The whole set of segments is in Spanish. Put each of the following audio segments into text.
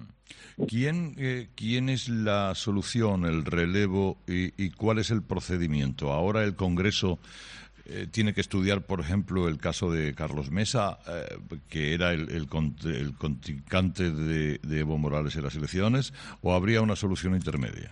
¿Quién es la solución, el relevo y cuál es el procedimiento? Ahora el Congreso tiene que estudiar, por ejemplo, el caso de Carlos Mesa, que era el contrincante de Evo Morales en las elecciones, ¿o habría una solución intermedia?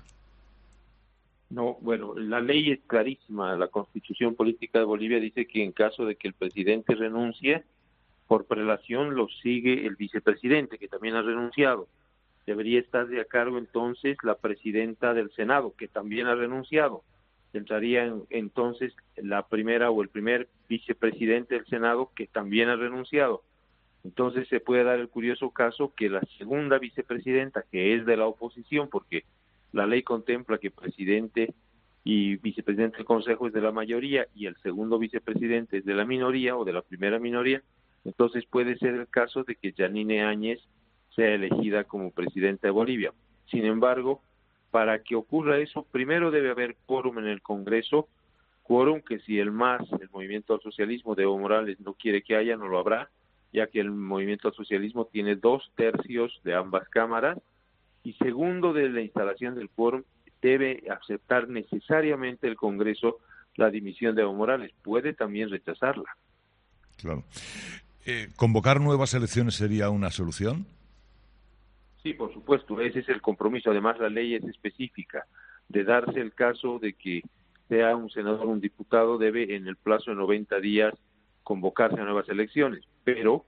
No, bueno, la ley es clarísima. La Constitución Política de Bolivia dice que en caso de que el presidente renuncie, por prelación lo sigue el vicepresidente, que también ha renunciado. Debería estar de a cargo entonces la presidenta del Senado, que también ha renunciado. Entraría entonces la primera o el primer vicepresidente del Senado, que también ha renunciado. Entonces se puede dar el curioso caso que la segunda vicepresidenta, que es de la oposición, porque la ley contempla que presidente y vicepresidente del Consejo es de la mayoría y el segundo vicepresidente es de la minoría o de la primera minoría, entonces puede ser el caso de que Yanine Áñez sea elegida como presidenta de Bolivia. Sin embargo, para que ocurra eso, primero debe haber quórum en el Congreso, quórum que si el MAS, el Movimiento al Socialismo de Evo Morales, no quiere que haya, no lo habrá, ya que el Movimiento al Socialismo tiene 2/3 de ambas cámaras, y segundo, de la instalación del quórum, debe aceptar necesariamente el Congreso la dimisión de Evo Morales, puede también rechazarla. Claro. ¿Convocar nuevas elecciones sería una solución? Sí, por supuesto, ese es el compromiso. Además, la ley es específica. De darse el caso de que sea un senador o un diputado, debe en el plazo de 90 días convocarse a nuevas elecciones. Pero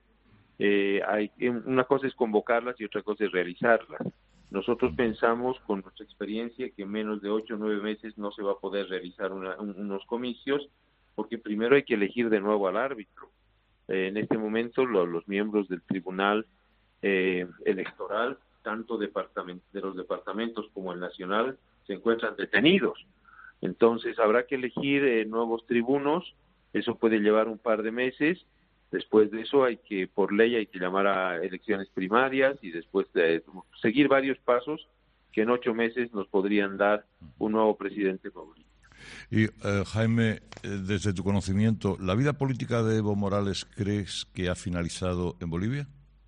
una cosa es convocarlas y otra cosa es realizarlas. Nosotros pensamos, con nuestra experiencia, que en menos de 8 o 9 meses no se va a poder realizar unos comicios, porque primero hay que elegir de nuevo al árbitro. En este momento, los miembros del Tribunal Electoral, tanto de los departamentos como el nacional, se encuentran detenidos. Entonces habrá que elegir nuevos tribunos, eso puede llevar un par de meses. Después de eso por ley hay que llamar a elecciones primarias y después seguir varios pasos que en 8 meses nos podrían dar un nuevo presidente favorito. Y Jaime, desde tu conocimiento, ¿la vida política de Evo Morales crees que ha finalizado en Bolivia?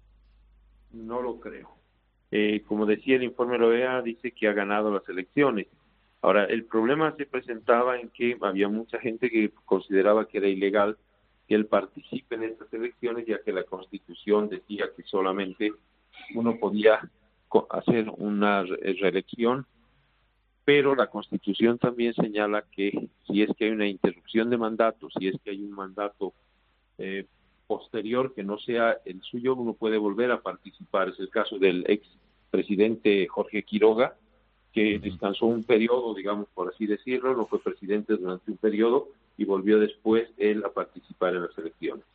No lo creo. Como decía el informe de la OEA, dice que ha ganado las elecciones. Ahora, el problema se presentaba en que había mucha gente que consideraba que era ilegal que él participe en estas elecciones, ya que la Constitución decía que solamente uno podía hacer una reelección, pero la Constitución también señala que si es que hay una interrupción de mandato, si es que hay un mandato posterior que no sea el suyo, uno puede volver a participar. Es el caso del ex presidente Jorge Quiroga, que descansó un periodo, digamos, por así decirlo, no fue presidente durante un periodo y volvió después él a participar en las elecciones.